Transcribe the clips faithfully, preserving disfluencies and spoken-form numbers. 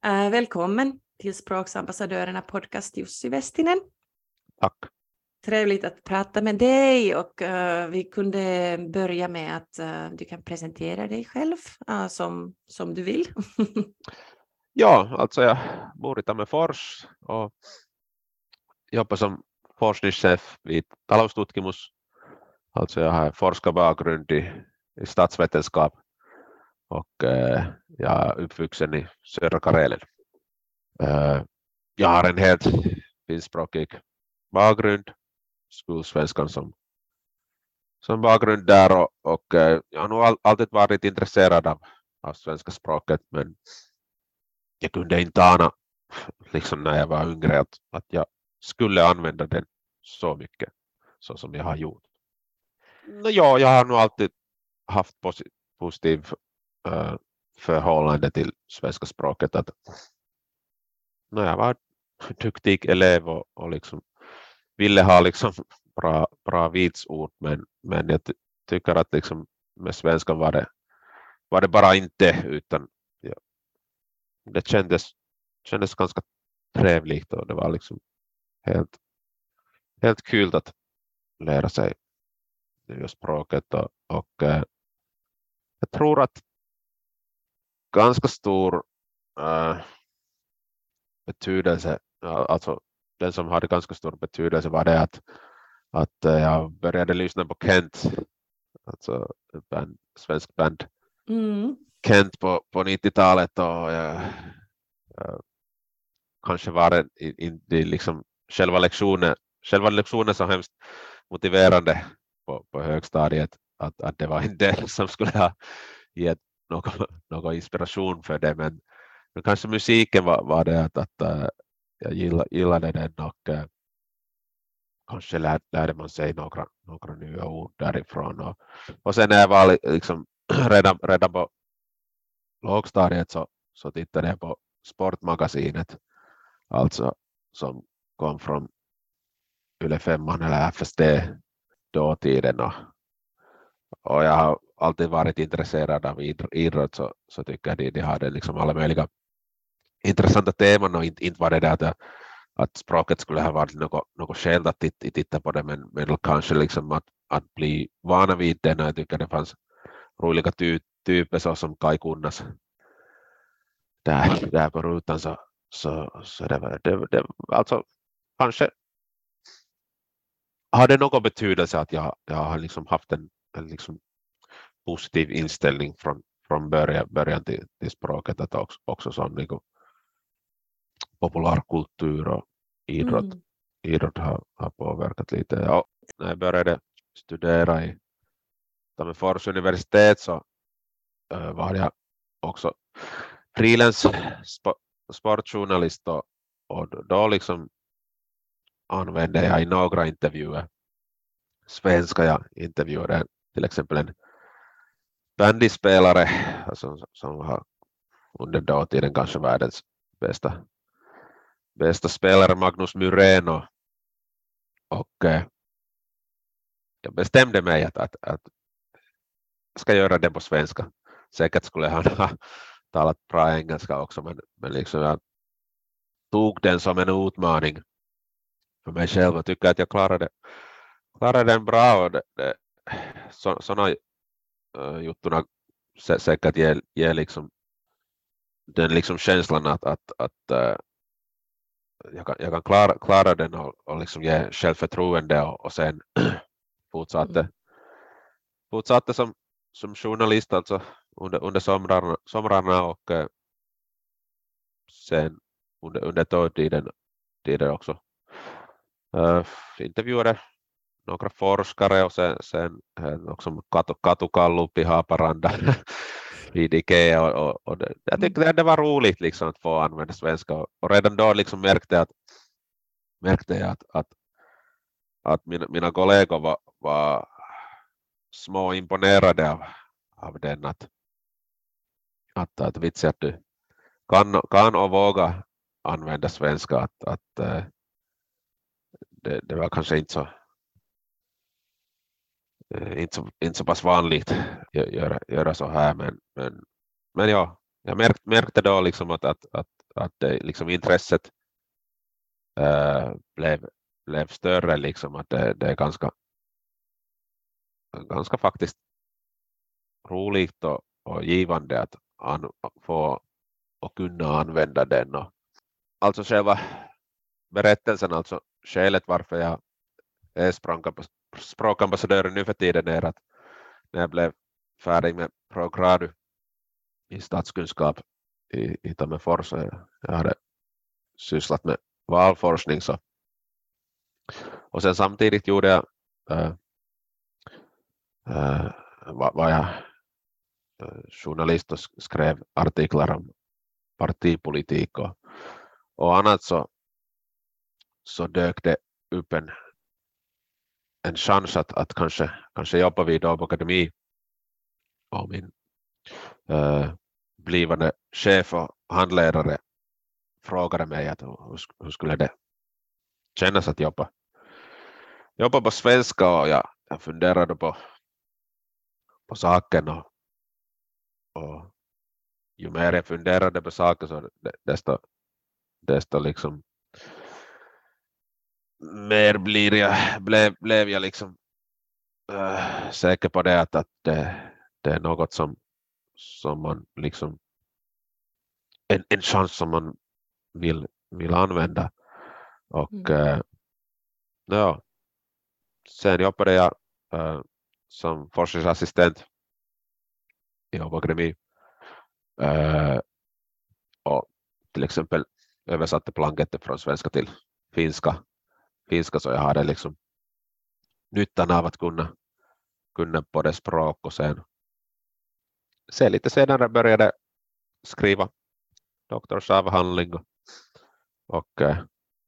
Äh, välkommen till Språksambassadörerna podcast Jussi Westinen. Tack. Trevligt att prata med dig och uh, vi kunde börja med att uh, du kan presentera dig själv uh, som, som du vill. Ja, alltså jag bor i Tammerfors och jobbar som forskningschef vid taloustutkimus. Alltså jag har forskarbakgrund i, i statsvetenskap och eh, jag är uppvuxen i södra Karelen. Eh, jag har en helt finskspråkig bakgrund, skolsvenskan som, som bakgrund där och, och eh, jag har nog all, alltid varit intresserad av, av svenska språket, men jag kunde inte ana liksom när jag var yngre att, att jag skulle använda den så mycket så som jag har gjort. Ja, jag har nog alltid haft posi- positiv uh, förhållande till svenska språket. Att när jag var duktig elev och, och liksom ville ha liksom bra, bra vitsord, men, men jag ty- tycker att liksom med svenskan var det, var det bara inte, utan ja, det kändes, kändes ganska trevligt och det var liksom helt, helt kul att lära sig nya språket och, och eh, jag tror att ganska stor äh, betydelse, alltså den som hade ganska stor betydelse var det att, att äh, jag började lyssna på Kent, alltså en band, svensk band Mm. Kent på, på nittiotalet och jag, jag kanske var det i, i, i liksom själva lektionen, själva lektionen så hemskt motiverande på, på högstadiet att, att det var en del som skulle ha gett någon, någon inspiration för det, men, men kanske musiken var, var det att, att uh, jag gillade, gillade den och uh, kanske lär, lärde man sig några, några nya ord därifrån och, och sen när jag var liksom redan, redan på lågstadiet så, så tittade jag på Sportmagasinet, alltså som kom från Yle femman eller F S T dåtiden och, och jag har alltid varit intresserad av idrott, så, så tycker jag de, de hade liksom alla möjliga intressanta teman och inte, inte var det där att, att språket skulle ha varit något, något skäl att titta, titta på det, men, men kanske liksom att, att bli vana vid det. Jag tycker det fanns roliga ty, typer så som Kai Kunnas där, där på rutan, så, så, så det var det, det, alltså kanske har det någon betydelse att jag, jag har liksom haft en, en liksom positiv inställning från, från början, början till, till språket, att också, också som liksom populärkultur och idrott, mm. idrott har, har påverkat lite. Ja, när jag började studera i Tammerfors universitet så äh, var jag också freelance sp- sportjournalist och, och då liksom använde jag i några intervjuer svenska. Jag intervjuade till exempel en bandyspelare alltså, som har under dåtiden kanske världens bästa bästa spelare, Magnus Myrén, och, och eh, jag bestämde mig att, att, att jag ska göra det på svenska. Säkert skulle han ha talat bra engelska också, men, men liksom jag tog den som en utmaning för mig själv och tycker att jag klarade, klarade den bra, och det, det, så, sådana uh, juttorna sä, säkert ger, ger liksom den liksom känslan att, att, att uh, jag kan, jag kan klara, klara den och, och liksom ge självförtroende och, och sen fortsatte, mm. fortsatte som, som journalist alltså under, under somrarna, somrarna och eh, sen under, under tiden, tiden också uh, intervjuade några forskare och sen, sen också katu, katukallup i Haparanda vid Ikea och, och, och det, jag tyckte mm. det var roligt liksom att få använda svenska och, och redan då liksom märkte jag att märkte jag att, att, att mina, mina kollegor var, var små imponerade av, av den, att, att, att vitsi att du kan, kan och våga använda svenska, att, att det, det var kanske inte så inte så, inte så pass vanligt göra, göra så här, men, men, men ja, jag märkte, märkte då liksom att, att, att att det, liksom intresset äh, blev, blev större, liksom att det, det är ganska, ganska faktiskt roligt och, och givande att an, få och kunna använda den. Och, alltså själva berättelsen, alltså skälet varför jag är språkambassadör nu för tiden är att när jag blev färdig med progradu i statskunskap i, i Tammerfors, jag hade sysslat med valforskning, så och sen samtidigt gjorde jag äh, äh, var, var jag äh, journalist och skrev artiklar om partipolitik och, och annat, så, så dök det upp en, en chans att, att kanske, kanske jobba vid Åbo Akademi, och min äh, blivande chef och handledare frågade mig att hur, hur skulle det kännas att jobba jobba på svenska, och jag, jag funderade på, på saken, och, och ju mer jag funderade på saken, så desto, desto liksom mer blir jag, blev, blev jag liksom äh, säker på det att, att det, det är något som, som man liksom en, en chans som man vill, vill använda. Och mm. äh, ja, sen jobbade jag äh, som forskningsassistent i Åbo Akademi äh, och till exempel översatte blanketter från svenska till finska, finska så jag hade liksom nyttan av att kunna, kunna både språk, och sen, sen lite senare började skriva doktorsavhandling, och, och äh,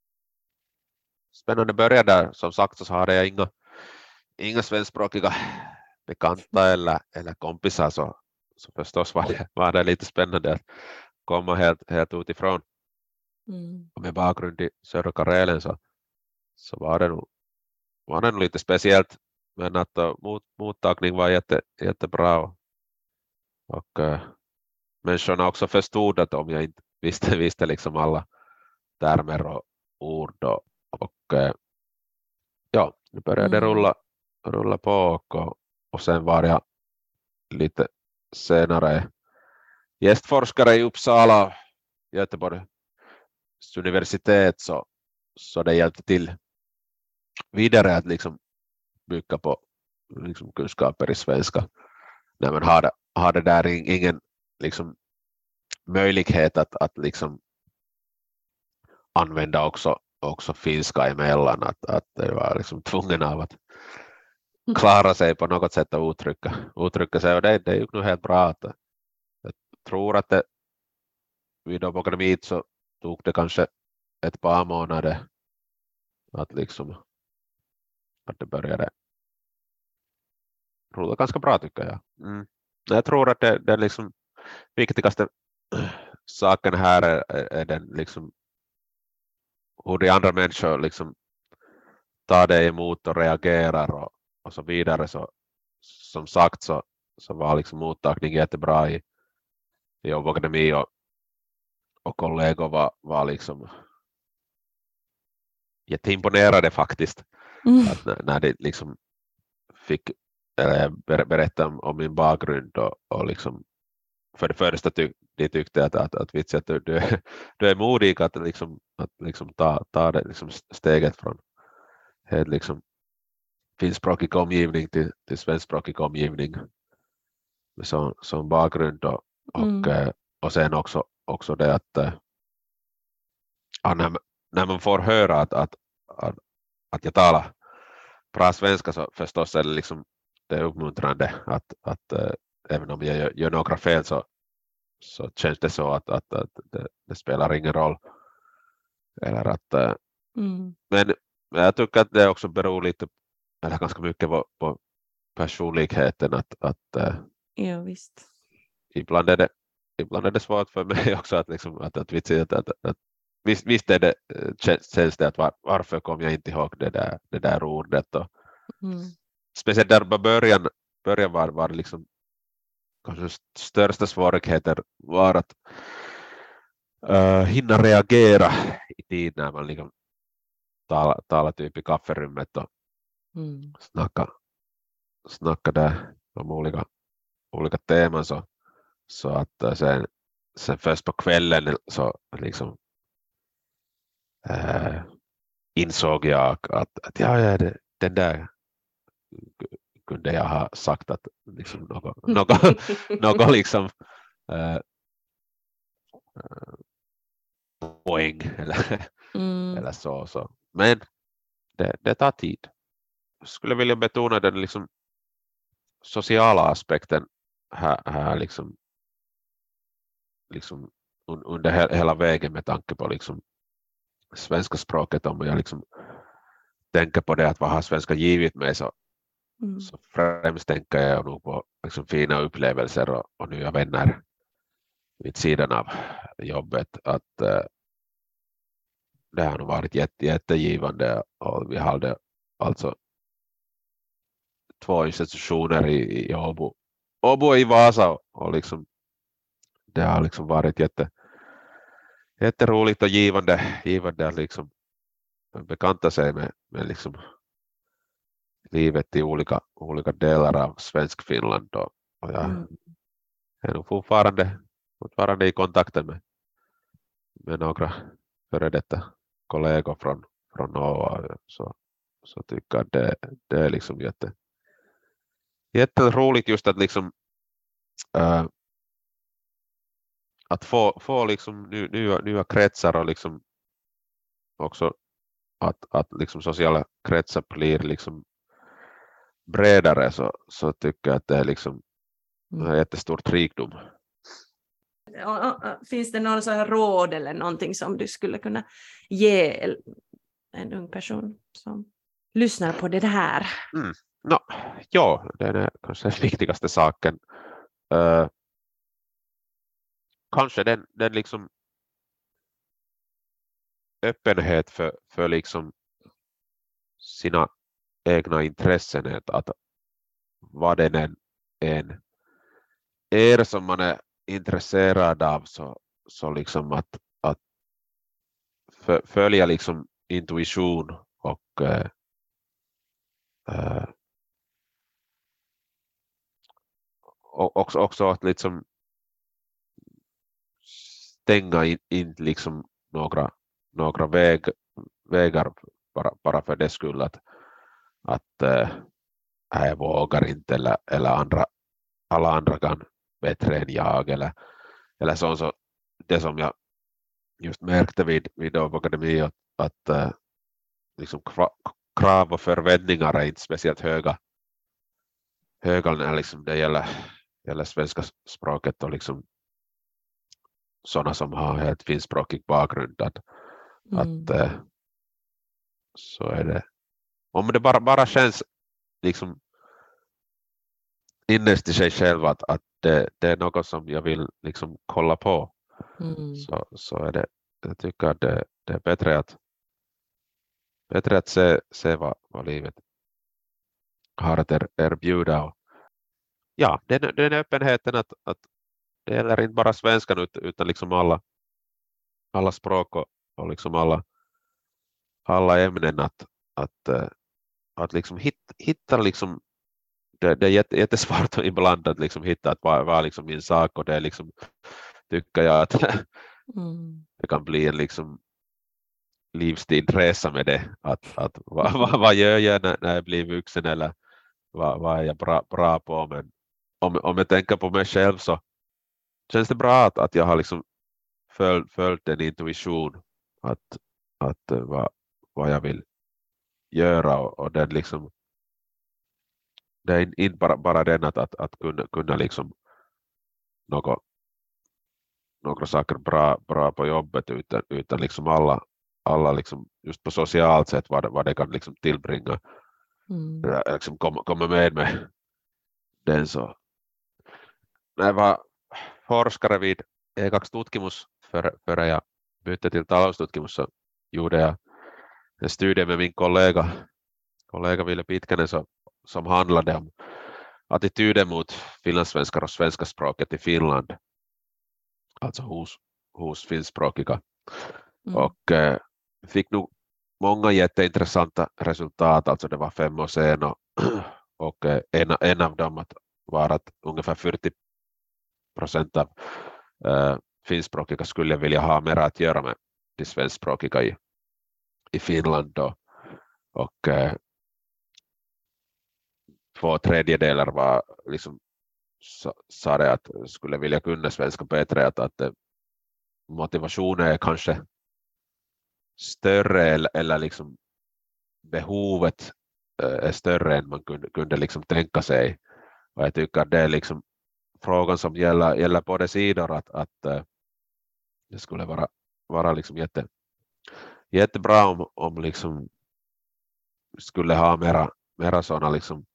spännande började. Som sagt så hade jag inga, inga svenskspråkiga bekanta eller, eller kompisar, så, så förstås var det, var det lite spännande att komma helt, helt utifrån. Mm. Och med bakgrund i södra Karelen så, så var det nog var det nog lite speciellt, men att mot, mottagning var jätte, jättebra, och, och äh, människorna också förstod att om jag inte visste, visste liksom alla termer och ord, och, och äh, ja, nu började mm. rulla, rulla på, och, och sen var jag lite senare gästforskare i Uppsala, Göteborgs universitet, så, så det hjälpte till vidare att liksom bygga på liksom kunskaper i svenska när man hade, hade där ingen liksom möjlighet att, att liksom använda också, också finska emellan, att, att det var liksom tvungen av att klara sig på något sätt och uttrycka, uttrycka sig, och det, det är ju nog helt bra. Att, jag tror att det vid Åbo Akademi så tog det kanske ett par månader att liksom att det började rulla ganska bra, tycker jag. Mm. Jag tror att det, det liksom viktigaste saken här är, är den liksom hur de andra människor liksom tar det emot och reagerar och, och så vidare. Så som sagt så, så var liksom mottagning jättebra i, i Åbo Akademi, och, och kollegor var, var liksom jätteimponerade faktiskt. Mm. Att när, när de liksom fick eller ber, berätta om, om min bakgrund, och, och liksom för det första tyck, de tyckte att, att, att, att du, du, du är modig att, liksom, att liksom ta, ta det liksom steget från helt liksom finskspråkig omgivning till, till svenskspråkig omgivning med så, som bakgrund, och, och, mm. och sen också, också det att, att när, när man får höra att, att, att, att jag talar bra svenska, så förstås är det liksom det är uppmuntrande att, att äh, även om jag gör, gör några fel så, så känns det så att, att, att det, det spelar ingen roll. Eller att, äh, mm. Men jag tycker att det också beror lite eller ganska mycket på, på personligheten. Att, att, äh, ja, visst. Ibland, är det, ibland är det svårt för mig också att, liksom, att, att, att, att, att, att visst, visst är det, känns det att var, varför kom jag inte ihåg det där, det där ordet. Och, mm. Speciellt där på början, början var, var liksom kanske största svårigheter var att, uh, hinna reagera i tid när man liksom talar, talar typ i kafferummet och Mm. snackar, snackar där om olika, olika teman så, så att uh, sen, sen först på kvällen så liksom uh, insåg jag att, att ja, ja, det, den där kunde jag ha sagt att liksom något, något, något liksom uh, uh, poäng eller, Mm. eller så, så. Men det, det tar tid. Jag skulle vilja betona den liksom sociala aspekten här, här liksom, liksom under he, hela vägen med tanke på liksom svenska språket. Om jag liksom tänker på det att vad har svenska givit mig så, mm. så främst tänker jag nog på liksom fina upplevelser och, och nya vänner vid sidan av jobbet. Att uh, det har nog varit jätte, jättegivande och vi hade alltså två institutioner i, i Åbo. Åbo och i Vasa och liksom det har liksom varit jätte, jätteroligt och givande, givande att liksom bekanta sig med, med liksom livet i olika, olika delar av svensk Finland och, och jag mm. är nog fortfarande, fortfarande i kontakten med, med några före detta kollegor från, från Norge så, så tycker jag det, det är liksom jätte, jätteroligt just att liksom äh, att få, få liksom nya, nya kretsar och liksom också att, att liksom sociala kretsar blir liksom bredare så, så tycker jag att det är liksom mm. jättestort rikdom. Finns det någon sån här råd eller någonting som du skulle kunna ge en ung person som lyssnar på det här? Mm. No, ja, det är kanske den viktigaste saken. Uh, kanske den, den liksom öppenhet för, för liksom sina egna intressen, att, att vad den en, en är som man är intresserad av så, så liksom att, att för, följa liksom intuition och uh, uh, och också, också att liksom stänga in, in liksom några, några väg, vägar bara, bara för det skull att, att äh, jag vågar inte eller, eller andra, alla andra kan bättre än jag eller, eller så, så det som jag just märkte vid, vid Åbo Akademi att, att äh, liksom krav och förväntningar är inte speciellt höga höga när liksom det gäller, gäller svenska språket och liksom sådana som har helt finskspråkig bakgrund att, mm. att äh, så är det. Om det bara, bara känns liksom innerst i sig själv att, att det, det är något som jag vill liksom kolla på mm. så, så är det, jag tycker att det, det är bättre att bättre att se, se vad, vad livet har att er, erbjuda och ja, den, den öppenheten att, att det gäller inte bara svenskan utan, utan liksom alla alla språk och, och liksom alla alla ämnen att att att liksom hitta, hitta liksom det, det är jätte, jättesvårt ibland att liksom hitta att vad, vad liksom min sak och det är liksom tycker jag att mm. det kan bli en liksom livsstilresa med det att, att vad, vad, vad gör jag när, när jag blir vuxen eller vad, vad är jag bra, bra på men om, om jag tänker på mig själv så känns det bra att, att jag har liksom följt, följt en intuition att, att vad, vad jag vill göra och, och den liksom det är inte bara, bara den att, att, att kunna, kunna liksom några, några saker bra, bra på jobbet utan, utan liksom alla, alla liksom just på socialt sätt vad det, vad det kan liksom tillbringa mm. liksom komma, komma med med den så när jag var forskare vid E kaksi tutkimus före, före jag bytte till taloustutkimus så gjorde jag en studie med min kollega kollega Ville Pitkänen så, som handlade om attityden mot finlandssvenskar och svenska språket i Finland. Alltså hos, hos finskspråkiga. Mm. Och eh, fick nog många jätteintressanta resultat, alltså det var fem och sen och, och eh, en, en av dem att var att ungefär fyrtio procent av eh, finskspråkiga skulle vilja ha mer att göra med de svenskspråkiga i, i Finland då. Och eh, två tredjedelar var liksom sa, sa det att skulle vilja kunna svenska bättre, att, att eh, motivationen är kanske större eller, eller liksom behovet är större än man kunde, kunde liksom tänka sig. Och jag tycker att det är liksom frågan som gäller, gäller båda sidor, att, att uh, det skulle vara, vara liksom jätte, jättebra om, om liksom skulle ha mera, mera sådana liksom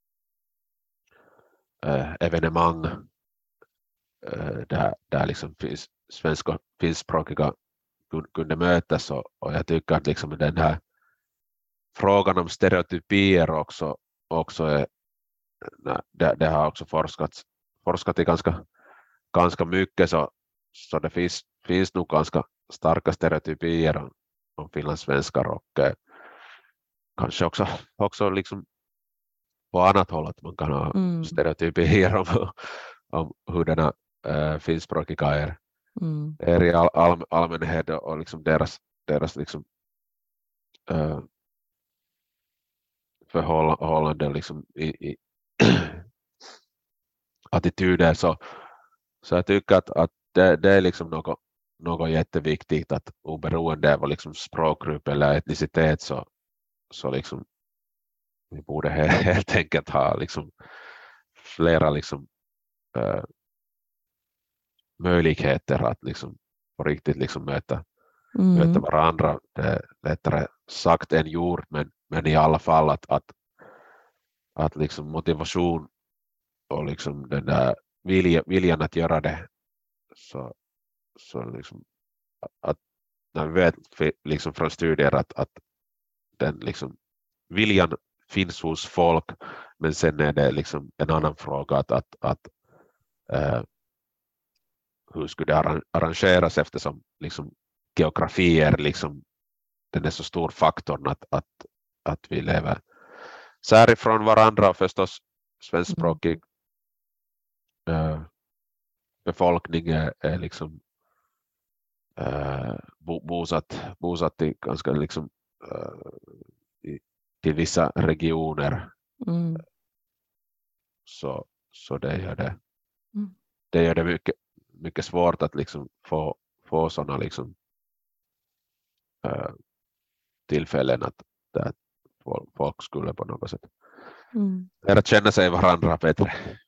uh, evenemang uh, där, där liksom finns, svenska och finskspråkiga kunde mötas, och, och jag tycker att liksom den här frågan om stereotypier också, också är, det, det har också forskats, forskat i ganska, ganska mycket, så, så det finns, finns nog ganska starka stereotypier om, om finlandssvenskar, och eh, kanske också, också liksom på annat håll att man kan ha Mm. stereotypier om, om hur denna äh, finskspråkiga är, Mm. är i all, all, allmänhet, och liksom deras, deras liksom, äh, förhållanden liksom i, i attityder, så, så jag tycker att, att det, det är liksom något, något jätteviktigt, att oberoende av liksom språkgrupp eller etnicitet, så, så liksom vi borde helt enkelt ha liksom flera liksom, äh, möjligheter att liksom på riktigt liksom möta, Mm. möta varandra. Det är lättare sagt än gjort, men, men i alla fall att, att, att liksom motivation och liksom den där vilja, viljan att göra det, så, så liksom att när vi vet liksom från studier att, att den liksom viljan finns hos folk, men sen är det liksom en annan fråga att, att, att äh, hur skulle det arrangeras, eftersom liksom geografi är liksom den är så stor faktorn att, att, att vi lever sär ifrån varandra, och förstås svenskspråkig äh, befolkning är, är liksom äh, bo, bosatt, bosatt i ganska liksom äh, i, till vissa regioner, Mm. så, så det gör det, Mm. det gör det mycket, mycket svårt att liksom få, få sådana liksom äh, tillfällen att, att folk skulle på något sätt Mm. lära känna sig varandra bättre.